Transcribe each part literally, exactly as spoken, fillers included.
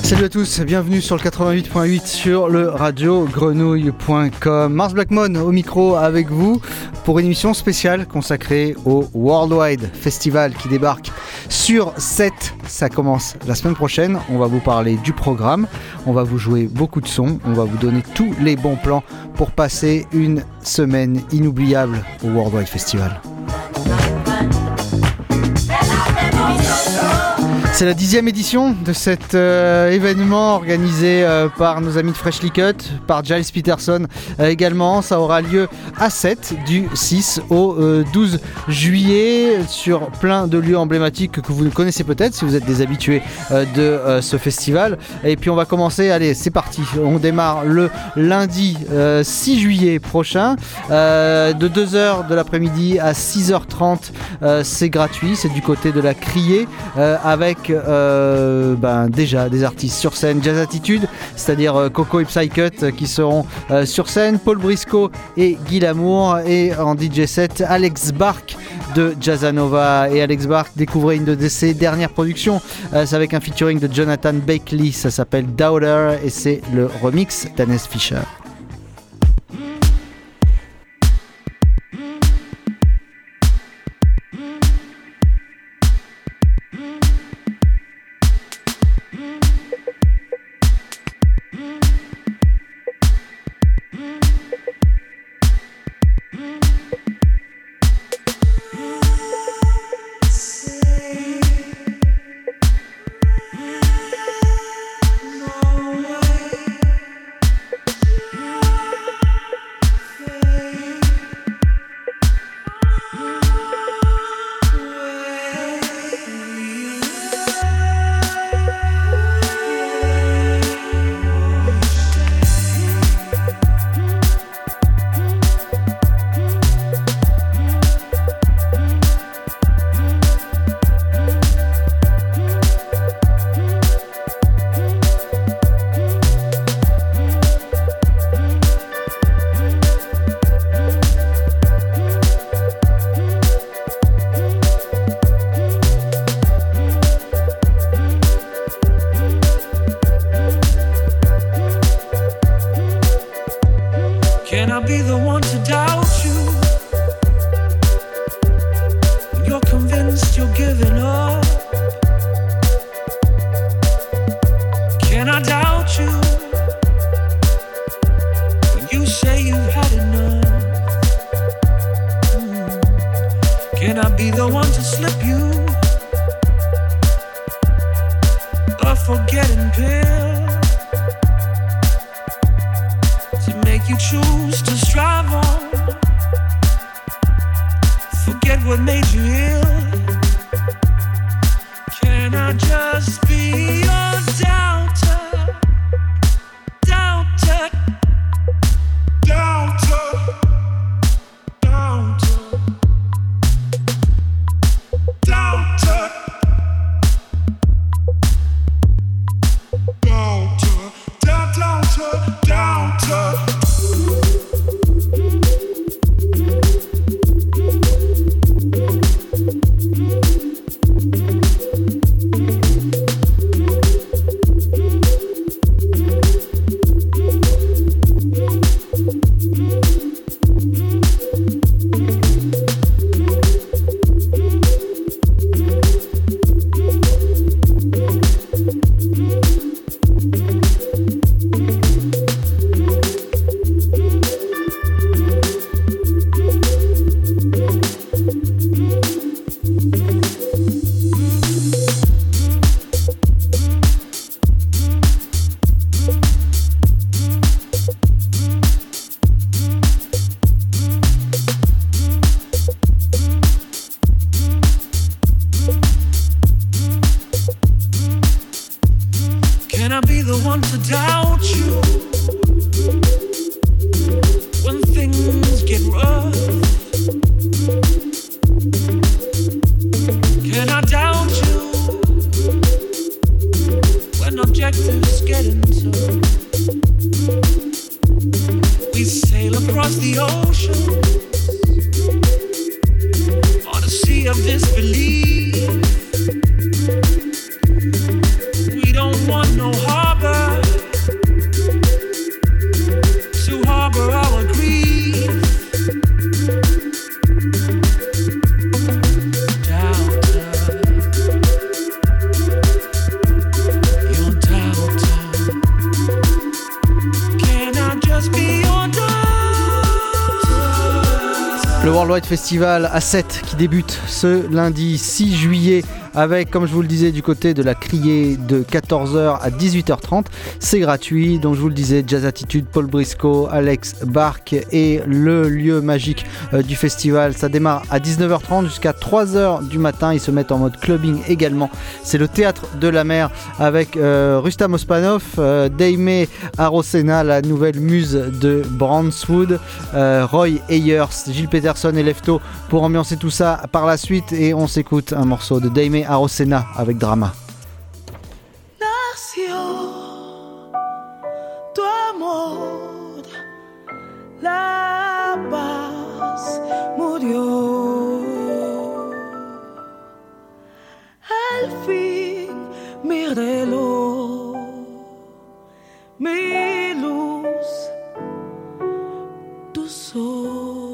Salut à tous, bienvenue sur le quatre-vingt-huit point huit sur le radio grenouille point com. Mars Blackmon au micro avec vous pour une émission spéciale consacrée au Worldwide Festival qui débarque sur sept. Ça commence la semaine prochaine. On va vous parler du programme, on va vous jouer beaucoup de sons, on va vous donner tous les bons plans pour passer une semaine inoubliable au Worldwide Festival. C'est la dixième édition de cet euh, événement organisé euh, par nos amis de Freshly Cut, par Giles Peterson euh, également. Ça aura lieu à sept du six au euh, douze juillet sur plein de lieux emblématiques que vous connaissez peut-être si vous êtes des habitués euh, de euh, ce festival. Et puis on va commencer, allez c'est parti, on démarre le lundi euh, six juillet prochain euh, de deux heures de l'après-midi à six heures trente. Euh, c'est gratuit, c'est du côté de la Criée euh, avec Euh, ben, déjà des artistes sur scène, Jazz Attitude, c'est-à-dire euh, Coco et Psycut euh, qui seront euh, sur scène, Paul Briscoe et Guy Lamour, et en D J set Alex Bark de Jazzanova. Et Alex Bark, découvrez une de ses dernières productions, euh, c'est avec un featuring de Jonathan Bakely, ça s'appelle Doubter et c'est le remix d'Hannes Fischer. Across the ocean on a sea of disbelief. We don't want no harm. Worldwide Festival à sept qui débute ce lundi six juillet avec, comme je vous le disais, du côté de la Criée de quatorze heures à dix-huit heures trente. C'est gratuit, donc je vous le disais, Jazz Attitude, Paul Briscoe, Alex Bark et le lieu magique euh, du festival. Ça démarre à dix-neuf heures trente jusqu'à trois heures du matin. Ils se mettent en mode clubbing également. C'est le Théâtre de la Mer avec euh, Rustam Osmanov, euh, Daime Arosena, la nouvelle muse de Brownswood, euh, Roy Ayers, Gilles Peterson et Lefto pour ambiancer tout ça par la suite. Et on s'écoute un morceau de Daime Arosena avec Drama. Nació tu amor, la paz murió. Al fin mi reloj, mi luz, tu sol.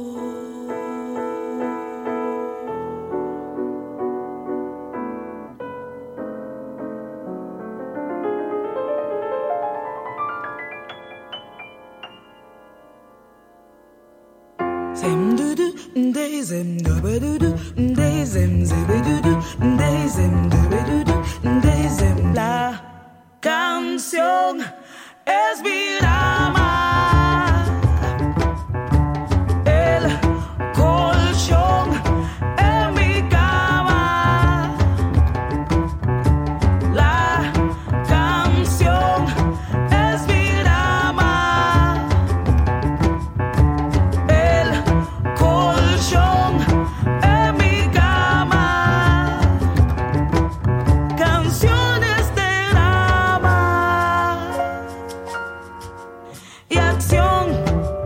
Zem du du, de zem du be du du, de zem ze be du du, de zem du be du du, de zem. La canción es mi drama, el colchón en mi cama. La canción es mi drama. Colchón en mi cama, canciones de drama y acción.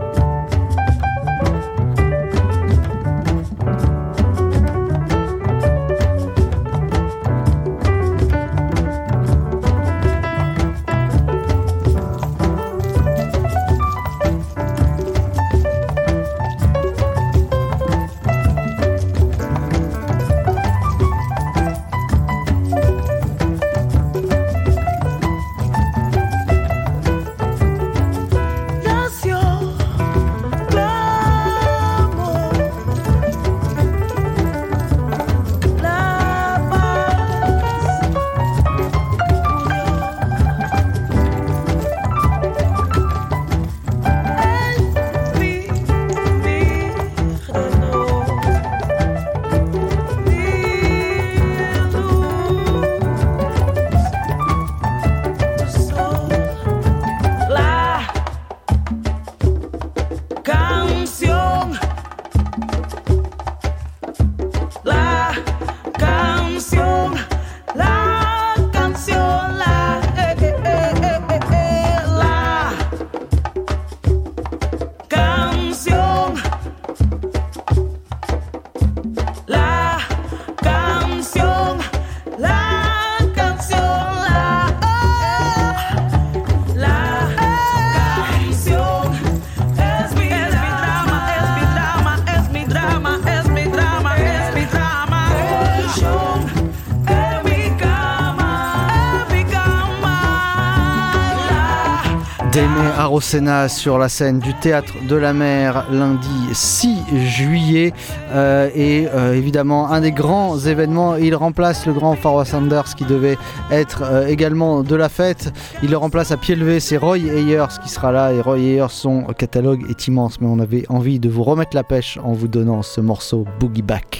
Nació tu amor, la paz murió. El fin, mi reloj, mi luz, tu sol. La canción, la canción, la canción, la eh, eh, eh, eh, eh, eh, la canción, la canción, la canción, la oh, la canción es mi drama, es mi drama, es mi drama, es mi drama, es mi drama. Colchón en mi cama, en mi cama. La Daime Arosena sur la scène du Théâtre de la Mer lundi six juillet euh, et euh, évidemment un des grands événements. Il remplace le grand Pharoah Sanders qui devait être euh, également de la fête. Il le remplace à pied levé, c'est Roy Ayers qui sera là et Roy Ayers, son catalogue est immense, mais on avait envie de vous remettre la pêche en vous donnant ce morceau Boogie Back.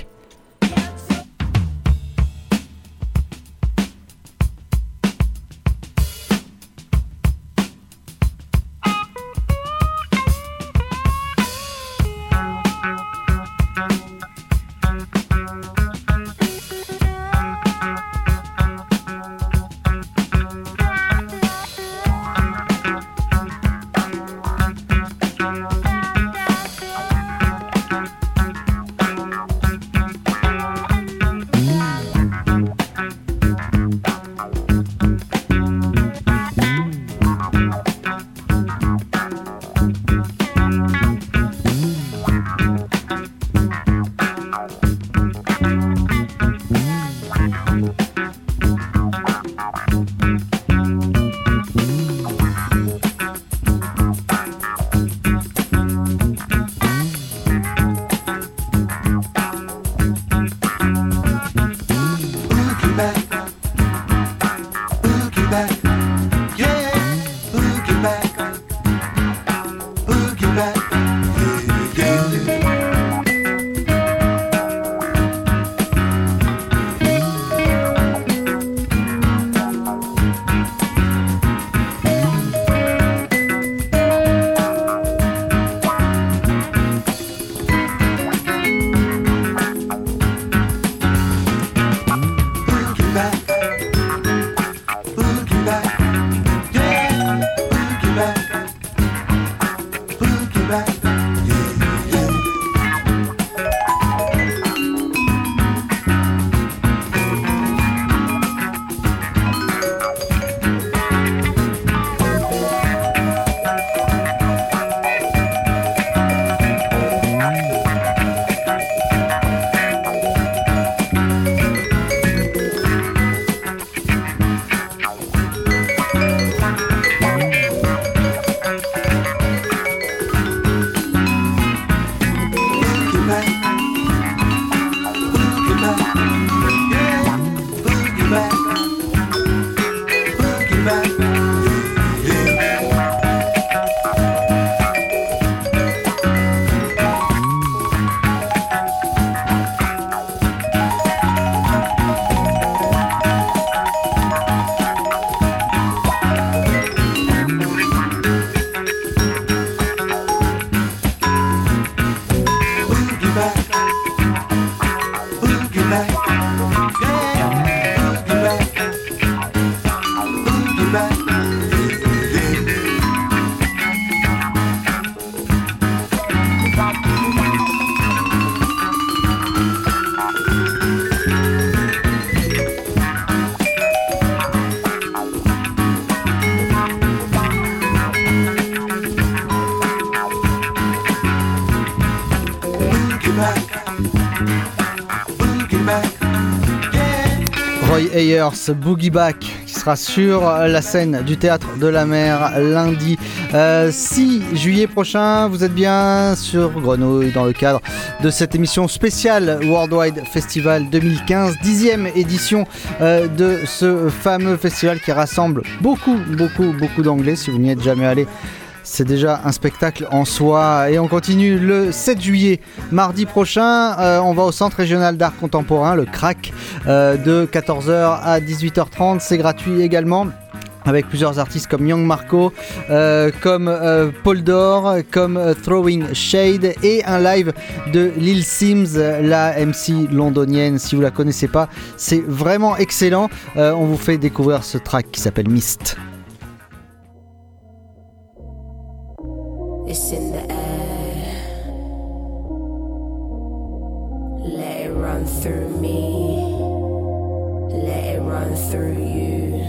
Roy Ayers, Boogie Back, qui sera sur la scène du Théâtre de la Mer lundi euh, six juillet prochain. Vous êtes bien sur Grenouille dans le cadre de cette émission spéciale Worldwide Festival deux mille quinze, dixième édition euh, de ce fameux festival qui rassemble beaucoup, beaucoup, beaucoup d'anglais. Si vous n'y êtes jamais allé, c'est déjà un spectacle en soi. Et on continue le sept juillet, mardi prochain. Euh, on va au Centre Régional d'Art Contemporain, le C R A C, euh, de quatorze heures à dix-huit heures trente. C'est gratuit également, avec plusieurs artistes comme Young Marco, euh, comme euh, Paul Dor, comme euh, Throwing Shade, et un live de Lil Sims, la M C londonienne. Si vous la connaissez pas, c'est vraiment excellent. Euh, on vous fait découvrir ce track qui s'appelle Mist. It's in the air. Let it run through me. Let it run through you.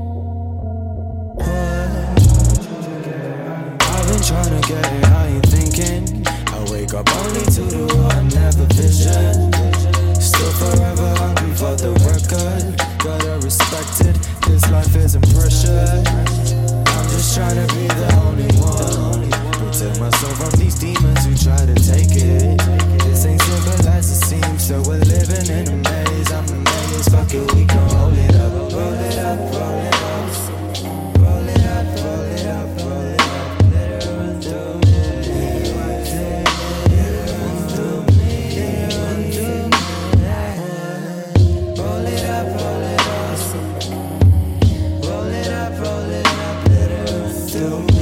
I've been trying to get it, I ain't thinking. I wake up only to the one, never vision. Still forever hungry for the record. Gotta respect it, this life isn't pressure. I'm just trying to be the only one. Protect myself from these demons who try to take it. This ain't simple as it seems, so we're living in a maze. I'm amazed, fuck it, we can roll it up. Roll it up, roll it up. Roll it up, roll it up, roll it up. Let it run through me. Let it run through me. Let it run through me. Roll it up, roll it up. Roll it up, roll it up. Let it run through me.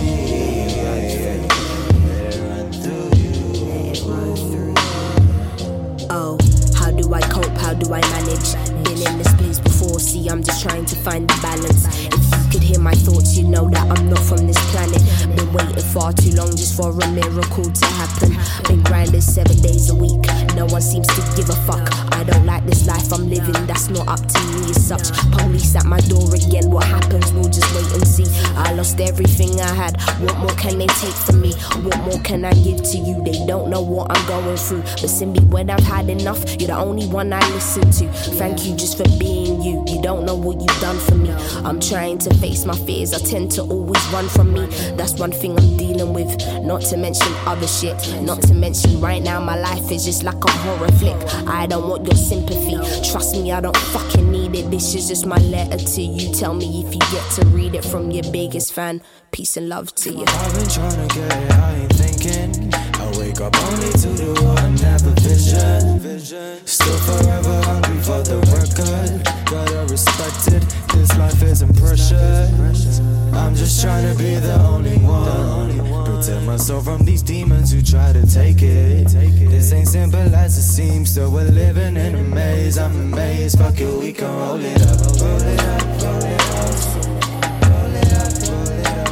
I cope, how do I manage? Been in this place before, see I'm just trying to find the balance. If you could hear my thoughts, you know that I'm not from this planet. Been waiting far too long just for a miracle to happen. Been grinding seven days a week, no one seems to give a fuck. I don't like this life I'm living, that's not up to me as such. Police at my door again, what happens, we'll just wait and see. I lost everything I had, what more can they take from me? What more can I give to you? They don't know what I'm going through. Listen me when I've had enough, you're the only one I listen to. Thank you just for being you, you don't know what you've done for me. I'm trying to face my fears, I tend to always run from me. That's one thing I'm dealing with, not to mention other shit. Not to mention right now my life is just like a horror flick. I don't want your sympathy, trust me I don't fucking need it. This is just my letter to you, tell me if you get to read it from your biggest fan. Peace and love to you. I've been trying to get it, I ain't thinking. I wake up only to the one, never vision. Still forever hungry for the record. Gotta respect it, this life isn't pressure. I'm just trying to be the only one. Protect myself from these demons who try to take it. This ain't simple as it seems, so we're living in a maze. I'm amazed, fuck it, we can roll it up. Roll it up, roll it up. Roll it up, roll it up.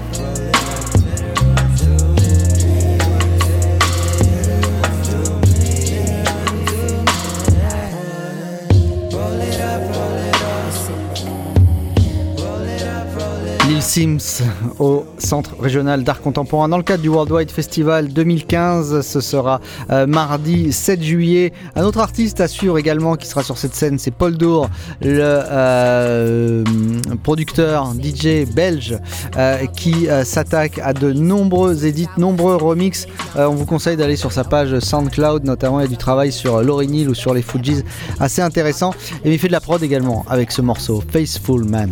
Lil Sims au Centre Régional d'Art Contemporain dans le cadre du Worldwide Festival deux mille quinze. Ce sera euh, mardi sept juillet. Un autre artiste à suivre également qui sera sur cette scène, c'est Paul Dor, le euh, producteur D J belge euh, qui euh, s'attaque à de nombreux edits, nombreux remixes. Euh, on vous conseille d'aller sur sa page SoundCloud, notamment il y a du travail sur Lauryn Hill ou sur les Fujis, assez intéressant. Et il fait de la prod également avec ce morceau Faithful Man.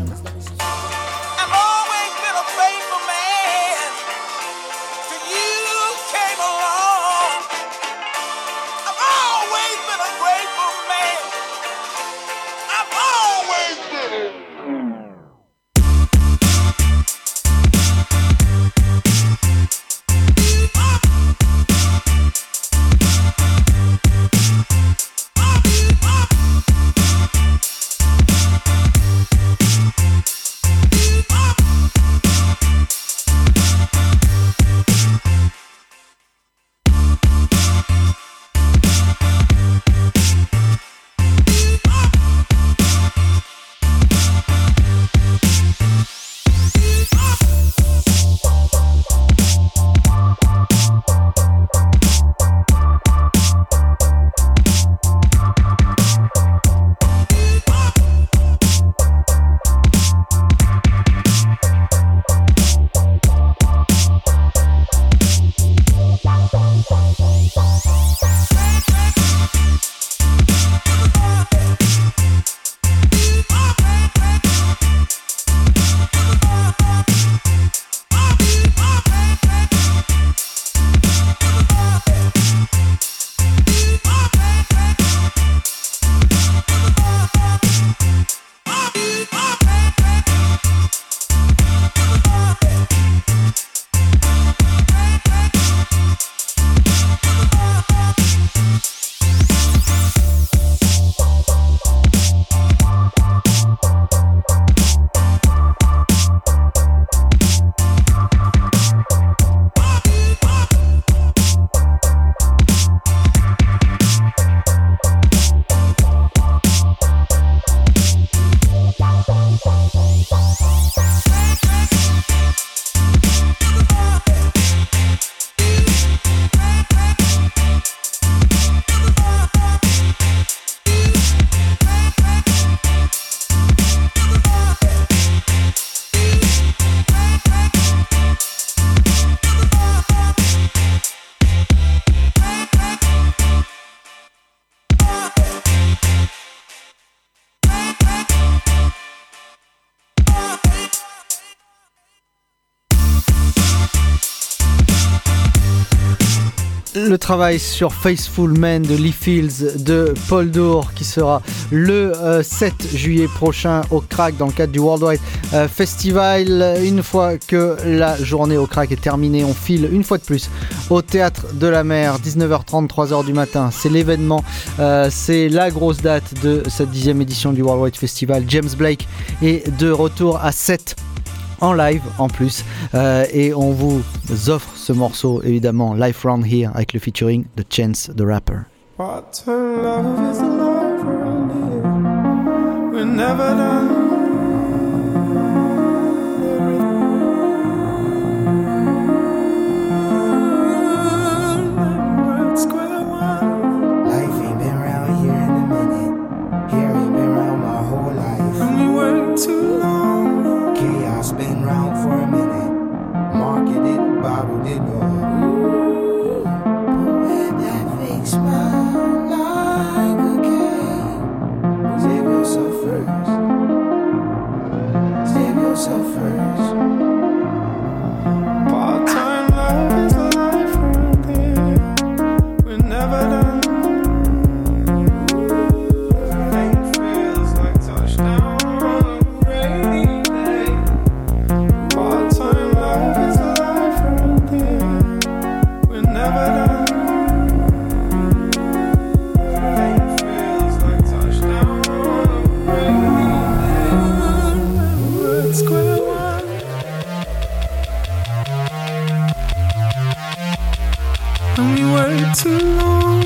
Up. Le travail sur Faithful Man de Lee Fields de Paul Dour qui sera le euh, sept juillet prochain au Crack dans le cadre du Worldwide euh, Festival. Une fois que la journée au Crack est terminée, on file une fois de plus au Théâtre de la Mer, dix-neuf heures trente, trois heures du matin. C'est l'événement, euh, c'est la grosse date de cette dixième édition du Worldwide Festival. James Blake est de retour à sept en live en plus euh, et on vous offre ce morceau évidemment Life Round Here avec le featuring de Chance the Rapper. Part-time love is the life around here. We're never done. Life ain't been round here in a minute. Here ain't been round my whole life. And we work too long. Chaos been round for a minute. Marketed, bottled it all. Ooh, but when that fake smile like a king, save yourself first. Save yourself first. Part-time love is the life around here. We're never done. Everything feels like touchdown on a rainy day. Part-time love is the life around here. We're never done. Everything feels like touchdown on a rainy day. Red square one. And we wait too long.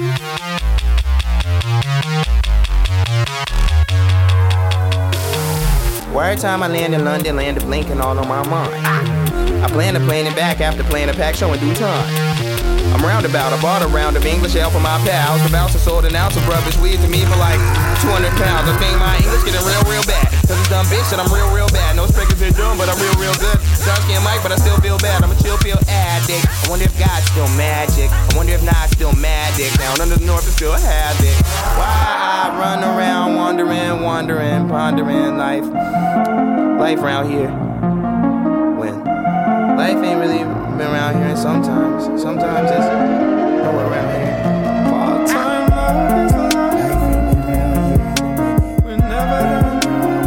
Every time I land in London, land of Lincoln all on my mind. I plan to plan it back after playing a pack show in due time. I'm roundabout, I bought a round of English ale for my pals. The bouncer sold an ounce of rubbish weed to me for like two hundred pounds. I think my English getting real, real bad. Cause it's dumb bitch that I'm real, real bad. No Sprinkles syndrome, but I'm real, real good. Dark skin Mike, but I still feel bad. I'm a chill pill addict. I wonder if God's still magic. I wonder if not still magic. Down under the north is still havoc. Why I run around wondering, wondering, pondering life. Life around here. When life ain't really been around here, and sometimes, sometimes it's nowhere around here. Part-time love is the life around here. We're never done.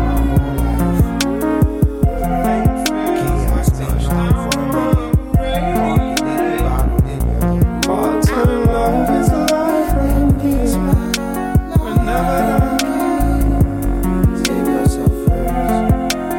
Everything feels like touchdown on a rainy day. Part-time love is the life around here. We're never done. Save yourself first.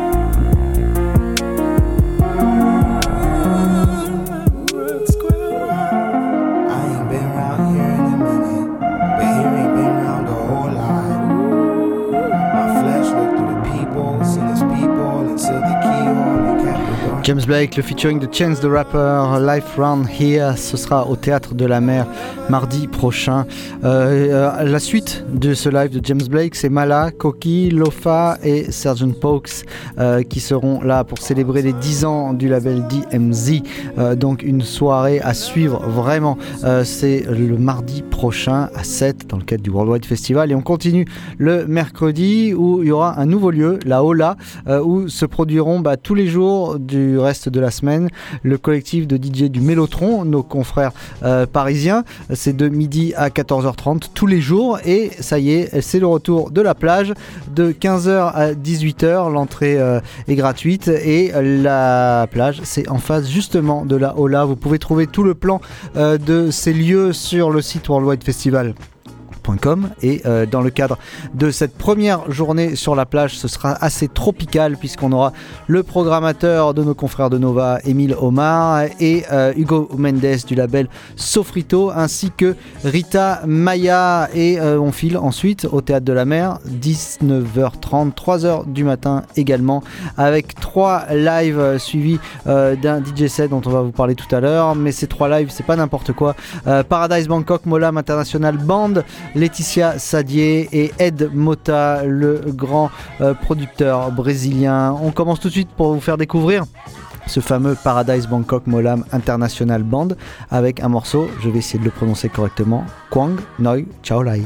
Red square one. I ain't been round here in a minute, but here ain't been round a whole lot. My flesh looked through the people, seen his people, and sealed the keyhole and kept the door. James Blake, le featuring de Chance the Rapper, Life Round Here, ce sera au Théâtre de la Mer mardi prochain. Euh, euh, la suite de ce live de James Blake, c'est Mala, Koki, Lofa et sergeant Pokes euh, qui seront là pour célébrer les dix ans du label D M Z. Euh, donc une soirée à suivre vraiment. Euh, c'est le mardi prochain à sept dans le cadre du Worldwide Festival. Et on continue le mercredi où il y aura un nouveau lieu, la Ola, euh, où se produiront bah, tous les jours du reste de la semaine le collectif de D J du Mélotron, nos confrères euh, parisiens. C'est de midi à quatorze heures trente tous les jours et ça y est, c'est le retour de la plage de quinze heures à dix-huit heures. L'entrée euh, est gratuite et la plage c'est en face justement de la Ola. Vous pouvez trouver tout le plan euh, de ces lieux sur le site Worldwide Festival. Et euh, dans le cadre de cette première journée sur la plage, ce sera assez tropical puisqu'on aura le programmateur de nos confrères de Nova, Émile Omar, et euh, Hugo Mendes du label Sofrito, ainsi que Rita Maya. Et euh, on file ensuite au Théâtre de la Mer, dix-neuf heures trente, trois heures du matin également, avec trois lives euh, suivis euh, d'un D J set dont on va vous parler tout à l'heure. Mais ces trois lives, c'est pas n'importe quoi. Euh, Paradise Bangkok, Molam International Band, Laetitia Sadier et Ed Mota, le grand euh, producteur brésilien. On commence tout de suite pour vous faire découvrir ce fameux Paradise Bangkok Molam International Band avec un morceau, je vais essayer de le prononcer correctement, Quang Noi Chao Lai.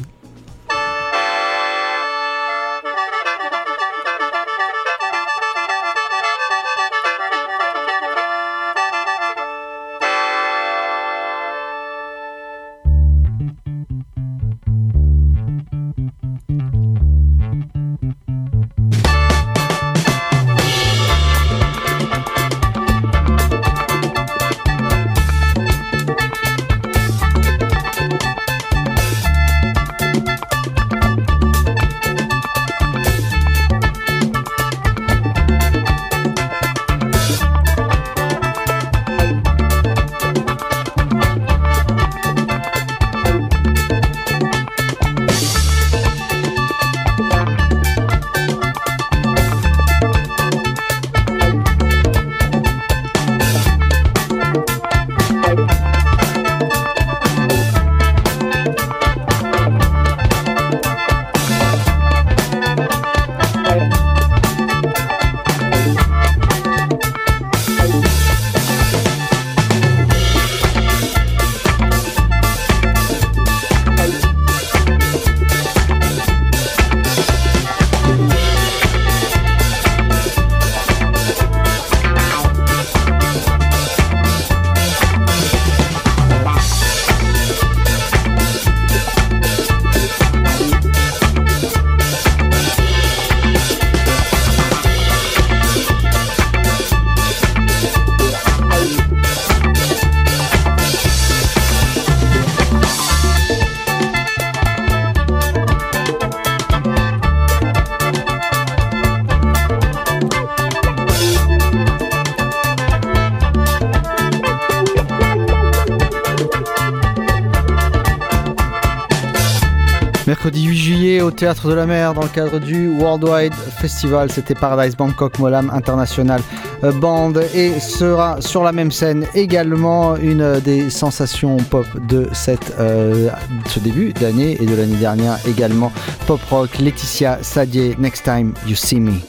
mercredi huit juillet au Théâtre de la Mer dans le cadre du Worldwide Festival. C'était Paradise Bangkok Molam International Band et sera sur la même scène également une des sensations pop de cette, euh, ce début d'année et de l'année dernière également, pop rock, Laetitia Sadier, Next Time You See Me.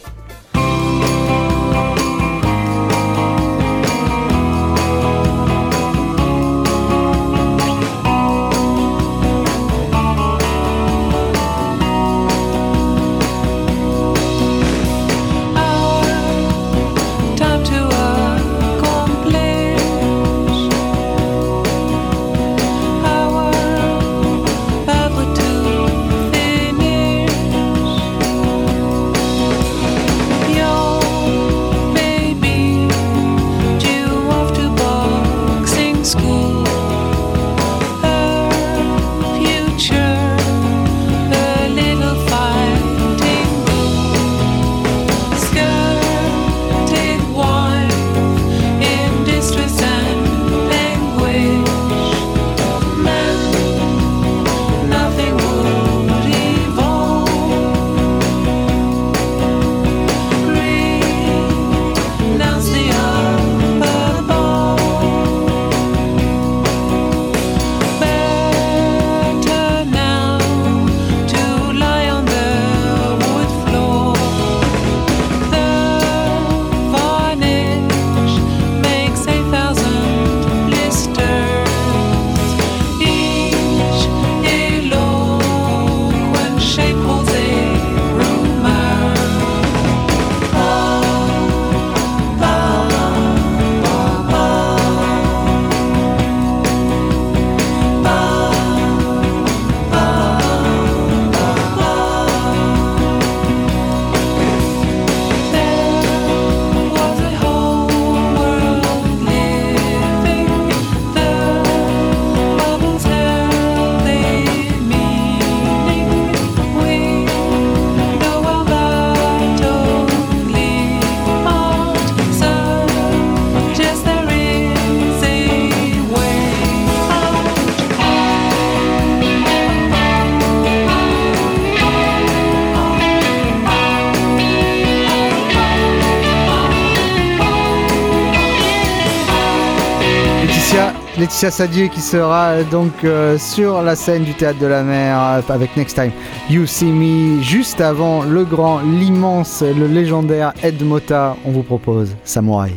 Laetitia Sadier qui sera donc euh, sur la scène du Théâtre de la Mer euh, avec Next Time You See Me. Juste avant le grand, l'immense, le légendaire Ed Mota, on vous propose Samouraï.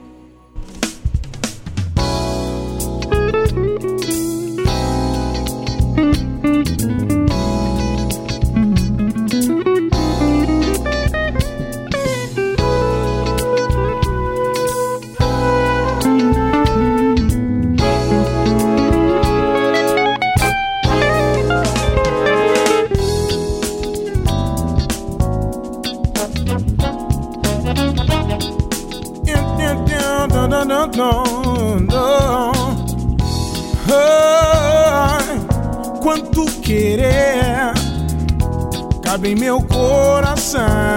Em meu coração,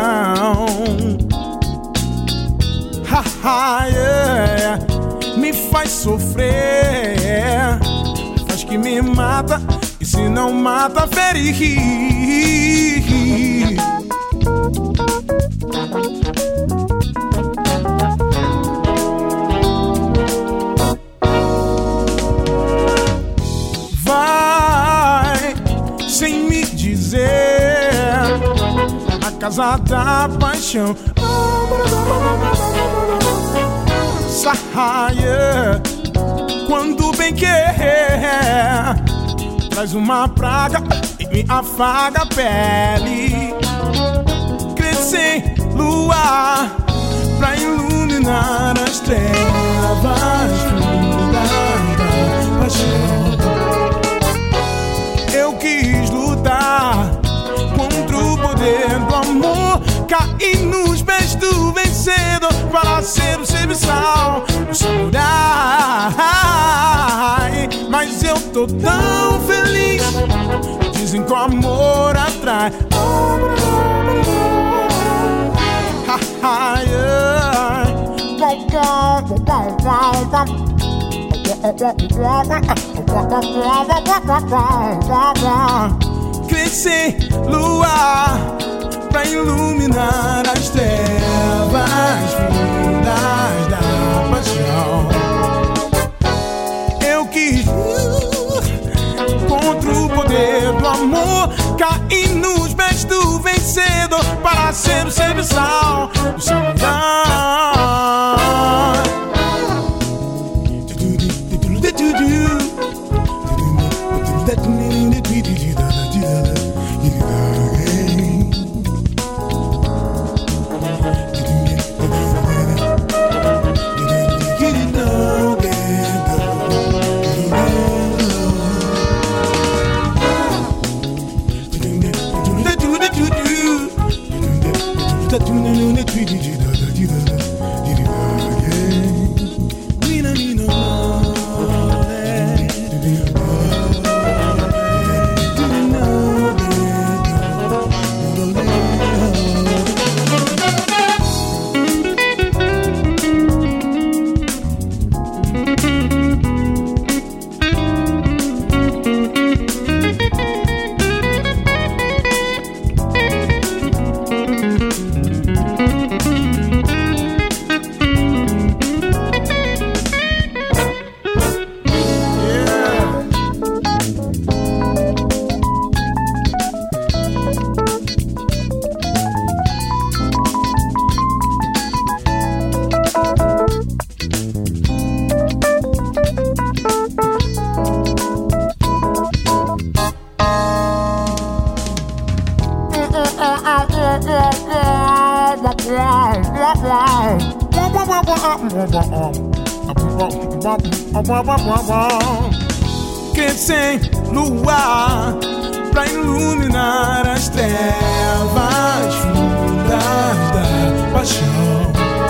ha, ha, yeah. Me faz sofrer, faz que me mata, e se não mata, ferir. Vai sem me dizer casa da paixão, saia quando bem quer, traz uma praga e me afaga a pele. Crescer lua pra iluminar as trevas da paixão. Eu quis lutar contra o poder do amor, caí nos pés do vencedor para ser o serviçal, o samurai. Mas eu tô tão feliz, dizem que o amor atrai. Quem sem luar pra iluminar as trevas fundas da paixão. Eu quis contra o poder do amor, cair nos pés do vencedor para ser o serviçal do seu lugar. Que sem luar pra iluminar as trevas fundas da paixão.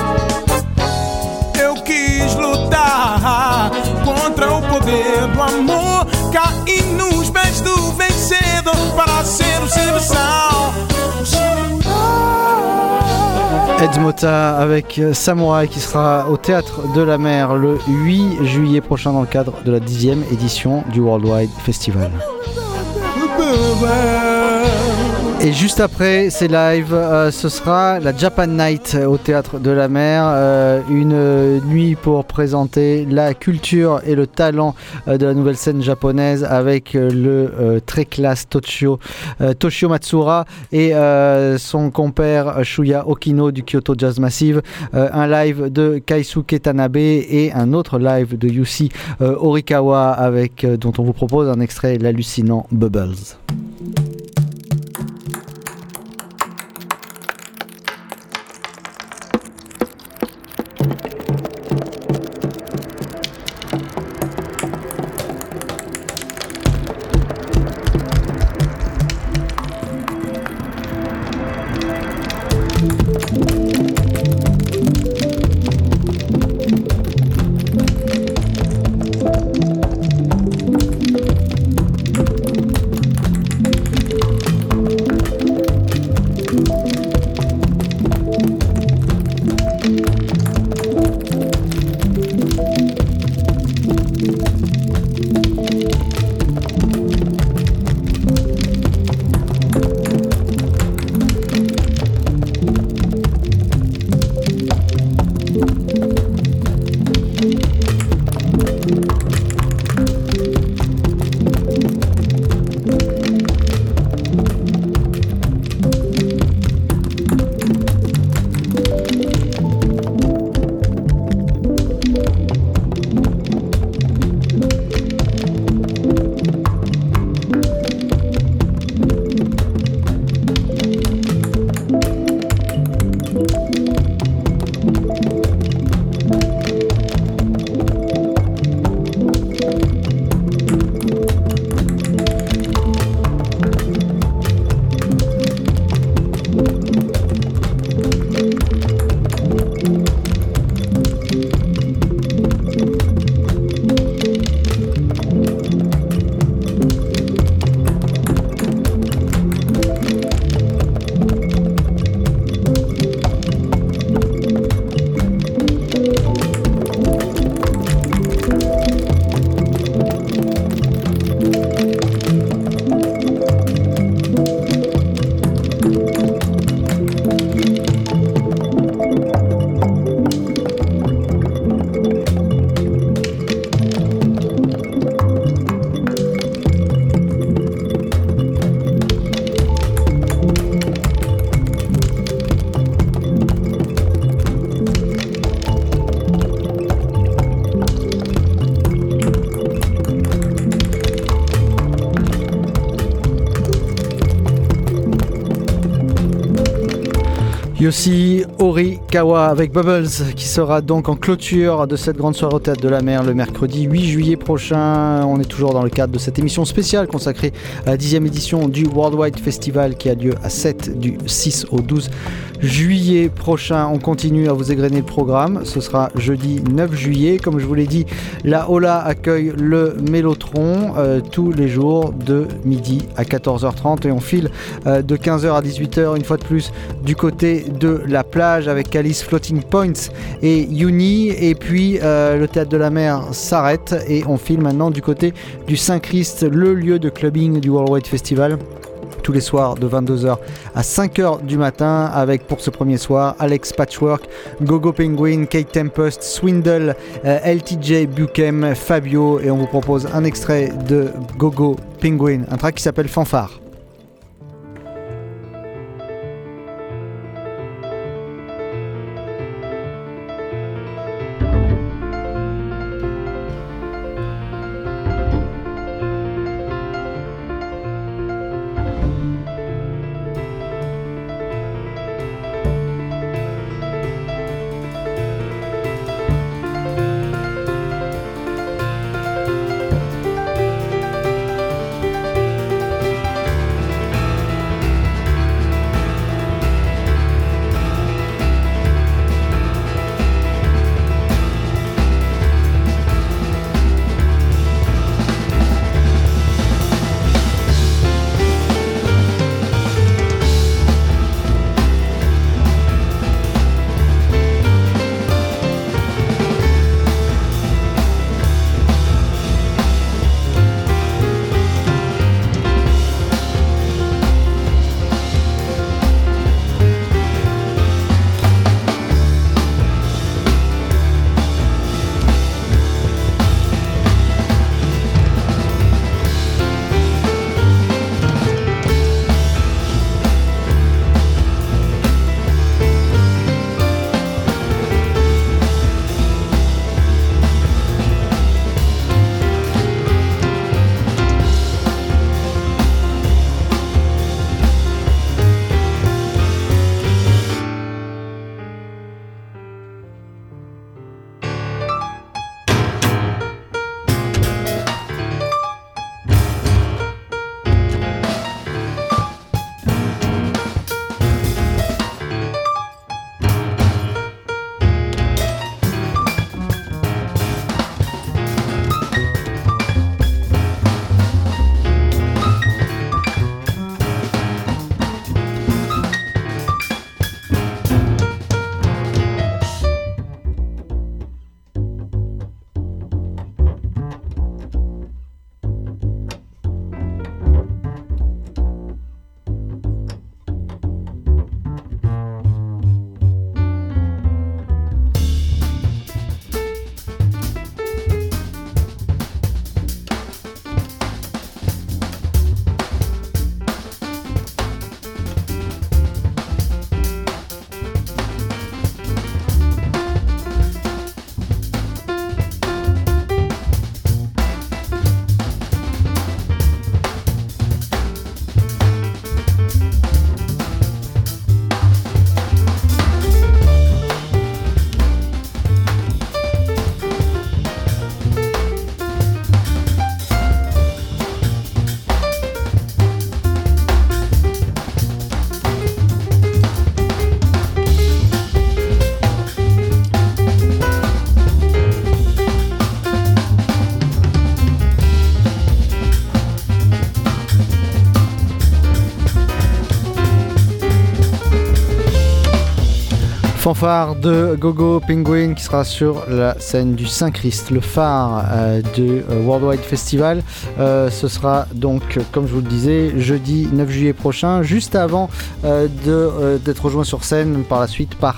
Eu quis lutar contra o poder do amor, cair nos pés do vencedor para ser o serviçal. Ed Mota avec Samouraï qui sera au Théâtre de la Mer le huit juillet prochain dans le cadre de la dixième édition du Worldwide Festival. Et juste après ces lives, euh, ce sera la Japan Night au Théâtre de la Mer, euh, une euh, nuit pour présenter la culture et le talent euh, de la nouvelle scène japonaise avec euh, le euh, très classe Toshio, euh, Toshio Matsura et euh, son compère Shuya Okino du Kyoto Jazz Massive, euh, un live de Kaisuke Tanabe et un autre live de Yusi euh, Horikawa avec, euh, dont on vous propose un extrait, l'hallucinant Bubbles. Yossi Horikawa avec Bubbles qui sera donc en clôture de cette grande soirée au Théâtre de la Mer le mercredi huit juillet prochain. On est toujours dans le cadre de cette émission spéciale consacrée à la dixième édition du Worldwide Festival qui a lieu à Sète du six au douze juillet prochain. On continue à vous égrener le programme. Ce sera jeudi neuf juillet. Comme je vous l'ai dit, la Ola accueille le Mélotron euh, tous les jours de midi à quatorze heures trente et on file euh, de quinze heures à dix-huit heures une fois de plus du côté de la plage avec Alice Floating Points et Uni, et puis euh, le Théâtre de la Mer s'arrête et on file maintenant du côté du Saint-Christ, le lieu de clubbing du Worldwide Festival, tous les soirs de vingt-deux heures à cinq heures du matin avec pour ce premier soir Alex Patchwork, Gogo Penguin, Kate Tempest, Swindle, euh, L T J Buchem, Fabio, et on vous propose un extrait de Gogo Penguin, un track qui s'appelle Fanfare. Fanfare de Gogo Penguin qui sera sur la scène du Saint-Christ, le phare euh, du euh, Worldwide Festival. Euh, ce sera donc, comme je vous le disais, jeudi neuf juillet prochain, juste avant euh, de, euh, d'être rejoint sur scène par la suite par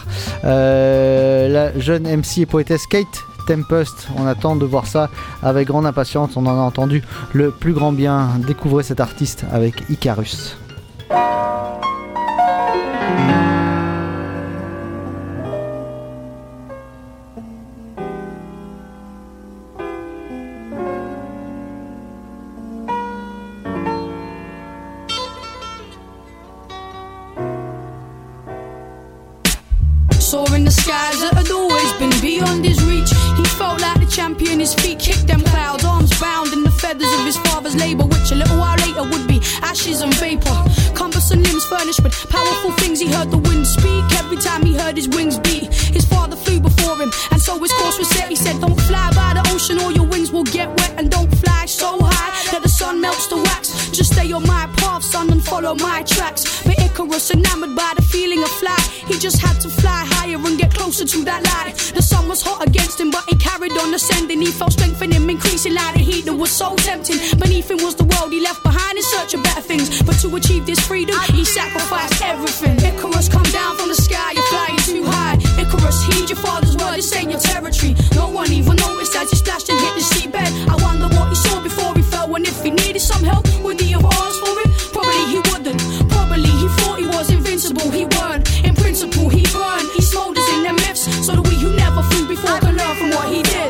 euh, la jeune M C et poétesse Kate Tempest. On attend de voir ça avec grande impatience. On en a entendu le plus grand bien. Découvrez cet artiste avec Icarus. soaring the skies that had always been beyond his reach. He felt like the champion, his feet kicked them clouds, arms bound in the feathers of his father's labour, which a little while later would be ashes and vapour. Cumbersome limbs furnished with powerful things, he heard the wind speak every time he heard his wings beat. His father flew before him, and so his course was set. He said, don't fly by the ocean or your wings will get wet, and don't fly so high that the sun melts the wax. Just stay on my path, son, and follow my tracks. But Icarus, enamoured by the feeling of flight, he just had to fly higher and get closer to that light. The sun was hot against him, but he carried on ascending. He felt strength in him increasing like the heat that was so tempting. Beneath him was the world he left behind in search of better things, but to achieve this freedom, he sacrificed everything. Icarus, come down from the sky, you're flying too high. Icarus, heed your father's word, this ain't your territory. No one even noticed as he splashed and hit the seabed. I wonder what he saw before he fell, and if he needed some help, would he have asked for it? Probably he wouldn't. Probably he thought he was invincible, he weren't. In principle, he burned. He smoulders in them myths, so that we who never flew before can learn from what he did.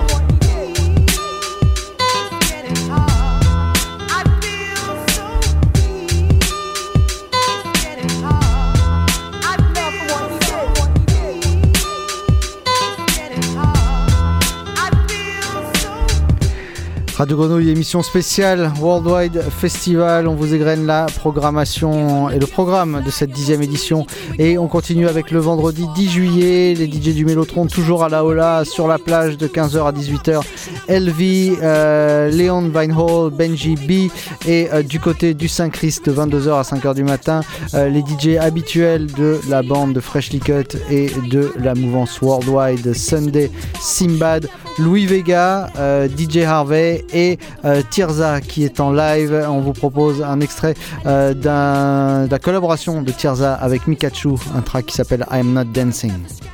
Radio Grenouille, émission spéciale Worldwide Festival. On vous égrène la programmation et le programme de cette dixième édition. Et on continue avec le vendredi dix juillet. Les D J du Mélotron toujours à la Ola sur la plage de quinze heures à dix-huit heures. L V, euh, Leon Vinehall, Benji B. Et euh, du côté du Saint-Christ de vingt-deux heures à cinq heures du matin, euh, les D J habituels de la bande de Freshly Cut et de la mouvance Worldwide Sunday Simbad. Louis Vega, euh, D J Harvey et euh, Tirza qui est en live. On vous propose un extrait euh, d'un, de la collaboration de Tirza avec Mikachu, un track qui s'appelle I'm Not Dancing.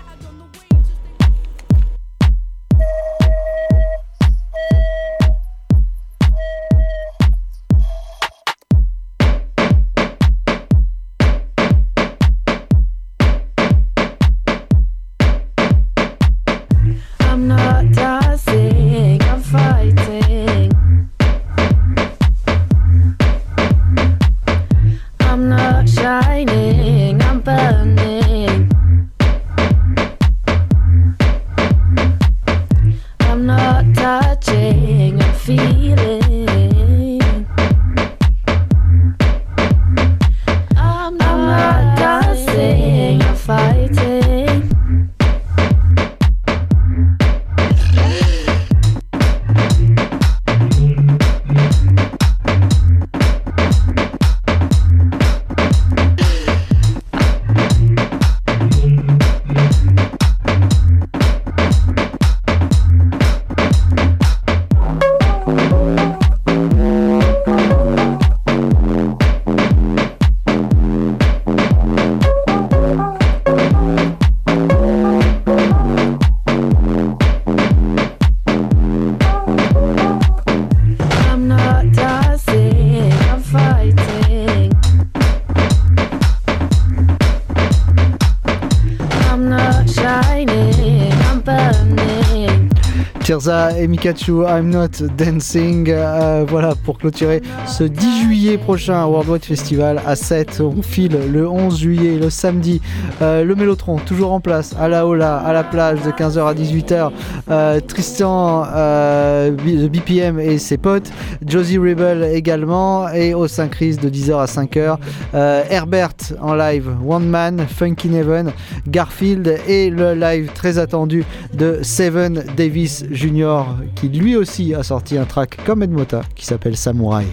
Tirza et Mikachu, I'm Not Dancing. Euh, voilà pour clôturer ce dix juillet prochain à Worldwide Festival à sept. On file le onze juillet, le samedi. Euh, le Mélotron, toujours en place à la Ola, à la plage de quinze heures à dix-huit heures. Euh, Tristan euh, de B P M et ses potes. Josie Rebel également. Et au Saint-Christ de dix heures à cinq heures. Euh, Herbert en live, One Man, Funky Neven, Garfield et le live très attendu de Seven Davis Junior qui lui aussi a sorti un track comme Ed Mota qui s'appelle Samouraï.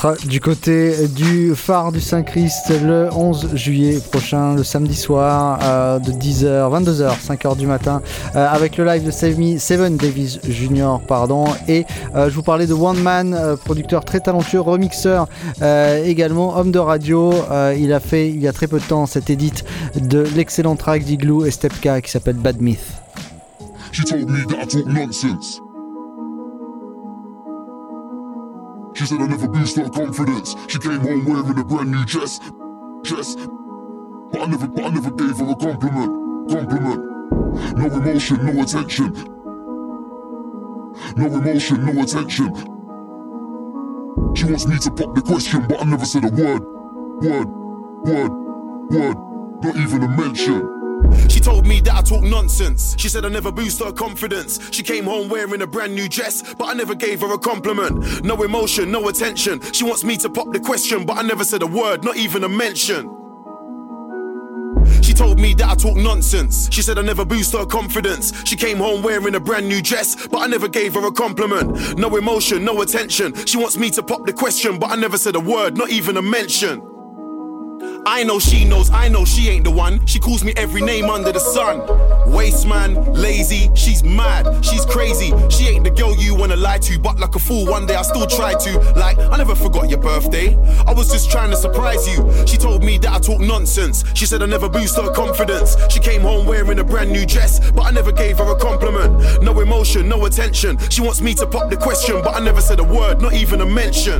sera du côté du phare du Saint-Christ le onze juillet prochain, le samedi soir, euh, de dix heures, vingt-deux heures, cinq heures du matin, euh, avec le live de Save Me, Seven Davis Junior, pardon. Et euh, je vous parlais de One Man, euh, producteur très talentueux, remixeur euh, également, homme de radio. Euh, il a fait il y a très peu de temps cette édite de l'excellent track d'Igloo et Stepka qui s'appelle Bad Myth. She told me that I talk nonsense. She said I never boost her confidence. She came home wearing a brand new dress, dress. But I never, but I never gave her a compliment, compliment. No emotion, no attention. No emotion, no attention. She wants me to pop the question, but I never said a word, word, word, word. Not even a mention. She told me that I talk nonsense. She said I never boost her confidence. She came home wearing a brand new dress, but I never gave her a compliment. No emotion, no attention. She wants me to pop the question, but I never said a word, not even a mention. She told me that I talk nonsense. She said I never boost her confidence. She came home wearing a brand new dress, but I never gave her a compliment. No emotion, no attention. She wants me to pop the question, but I never said a word, not even a mention. I know she knows, I know she ain't the one. She calls me every name under the sun. Waste man, lazy, she's mad, she's crazy. She ain't the girl you wanna lie to, but like a fool one day I still try to. Like, I never forgot your birthday, I was just trying to surprise you. She told me that I talk nonsense. She said I never boost her confidence. She came home wearing a brand new dress, but I never gave her a compliment. No emotion, no attention. She wants me to pop the question, but I never said a word, not even a mention.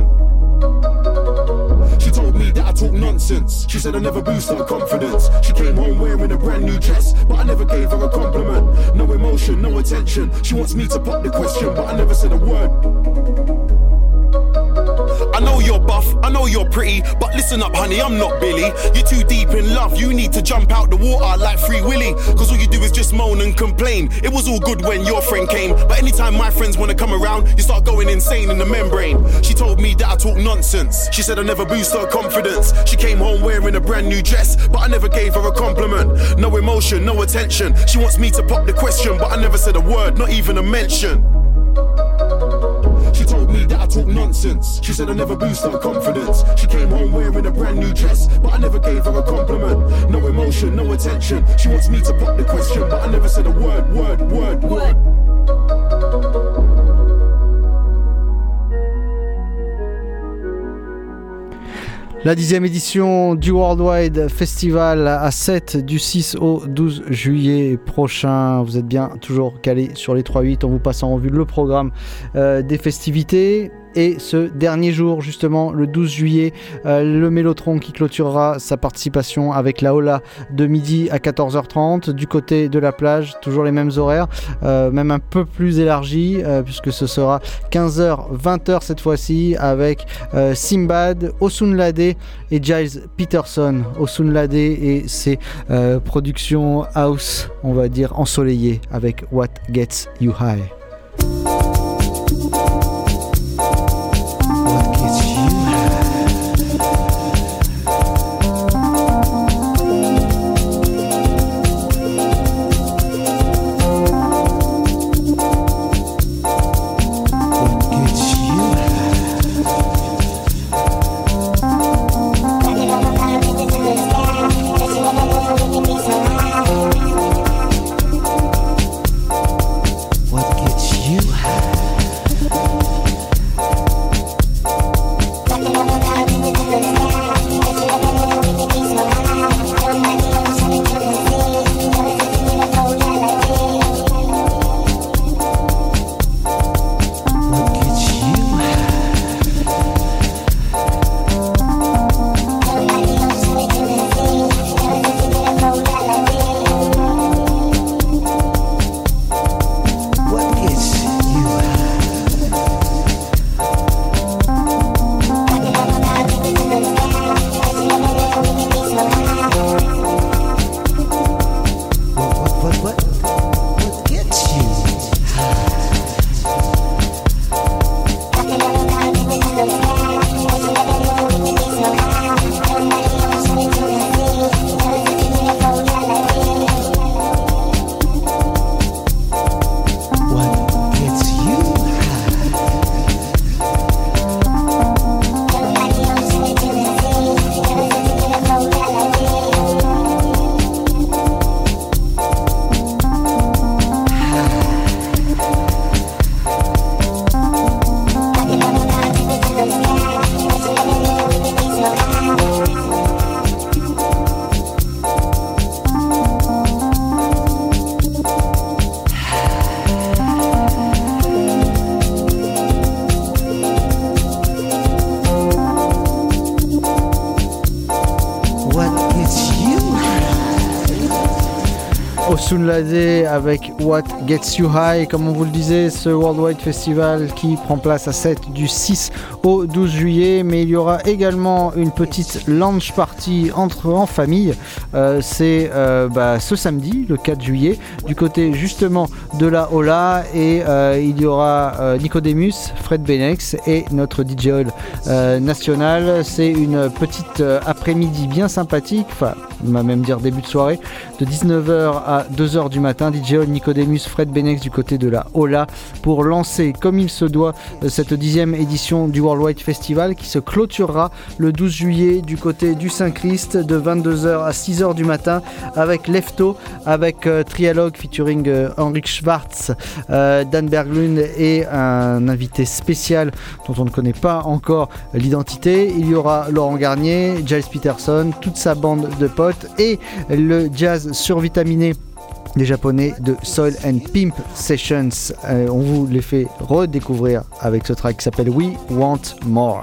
She told me that I talk nonsense. She said I never boost her confidence. She came home wearing a brand new dress, but I never gave her a compliment. No emotion, no attention. She wants me to pop the question, but I never said a word. I know you're buff, I know you're pretty, but listen up honey, I'm not Billy. You're too deep in love, you need to jump out the water like Free Willy. Cause all you do is just moan and complain. It was all good when your friend came, but anytime my friends wanna come around, you start going insane in the membrane. She told me that I talk nonsense. She said I never boost her confidence. She came home wearing a brand new dress, but I never gave her a compliment. No emotion, no attention. She wants me to pop the question, but I never said a word, not even a mention. She told me that I talk nonsense. She said I never boost her confidence. She came home wearing a brand new dress, but I never gave her a compliment. No emotion, no attention. She wants me to pop the question, but I never said a word, word, word, word. La dixième édition du Worldwide Festival à Sète du six au douze juillet prochain. Vous êtes bien toujours calés sur les trois huit en vous passant en vue le programme euh, des festivités. Et ce dernier jour, justement, le douze juillet, euh, le Mélotron qui clôturera sa participation avec la Ola de midi à quatorze heures trente. Du côté de la plage, toujours les mêmes horaires, euh, même un peu plus élargis, euh, puisque ce sera quinze heures, vingt heures cette fois-ci, avec euh, Simbad, Osunlade et Giles Peterson. Osunlade et ses euh, productions house, on va dire ensoleillées, avec What Gets You High. What gets Sunlade avec What Gets You High. Comme on vous le disait, ce Worldwide Festival qui prend place à Sète du six au douze juillet, mais il y aura également une petite lounge party entre en famille. Euh, c'est euh, bah, ce samedi, le quatre juillet, du côté justement de la Ola, et euh, il y aura euh, Nicodemus, Fred Benex et notre D J Hall euh, national. C'est une petite euh, après-midi bien sympathique, enfin on va même dire début de soirée, de dix-neuf heures à deux heures du matin. D J Hall, Nicodemus, Fred Benex du côté de la Ola pour lancer comme il se doit cette dixième édition du Worldwide Festival qui se clôturera le douze juillet du côté du Saint-Christ de vingt-deux heures à six heures du matin avec Lefto, avec euh, Trialogue featuring euh, Henrik Schwartz, euh, Dan Berglund et un invité spécial dont on ne connaît pas encore l'identité. Il y aura Laurent Garnier, Giles Peterson, toute sa bande de potes et le jazz survitaminé des japonais de Soil and Pimp Sessions. Euh, on vous les fait redécouvrir avec ce track qui s'appelle We Want More.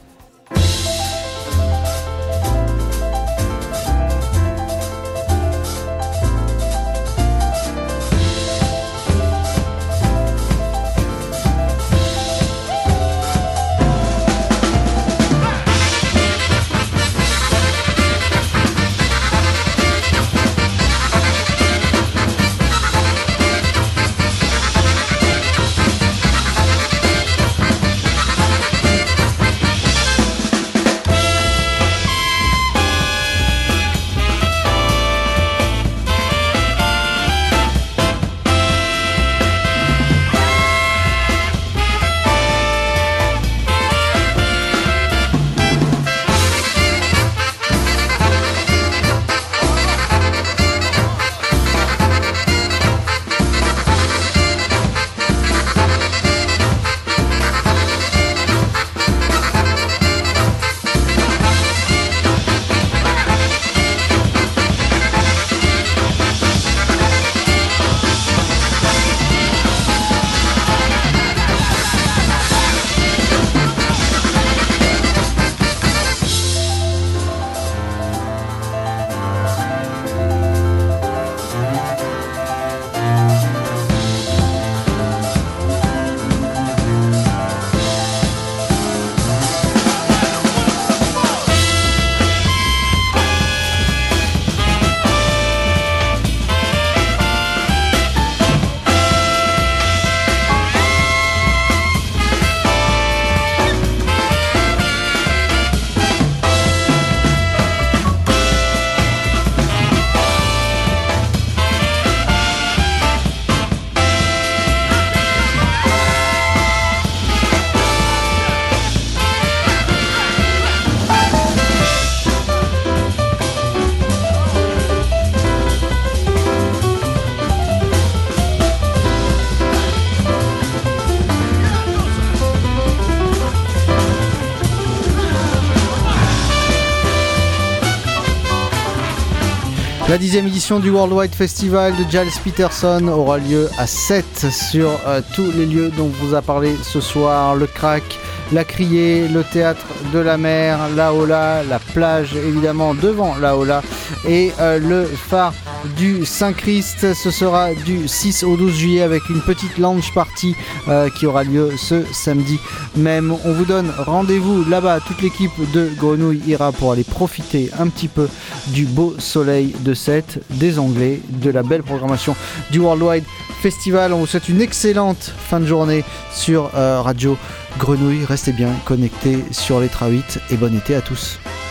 La dixième édition du Worldwide Festival de Giles Peterson aura lieu à Sète sur euh, tous les lieux dont on vous a parlé ce soir. Le Crack, la Criée, le Théâtre de la Mer, la Ola, la plage évidemment devant la Ola et euh, le phare du Saint-Christ. Ce sera du six au douze juillet avec une petite lounge party euh, qui aura lieu ce samedi même. On vous donne rendez-vous là-bas. Toute l'équipe de Grenouille ira pour aller profiter un petit peu du beau soleil de Sète, des Anglais, de la belle programmation du Worldwide Festival. On vous souhaite une excellente fin de journée sur euh, Radio Grenouille. Restez bien connectés sur les Tra huit et bon été à tous.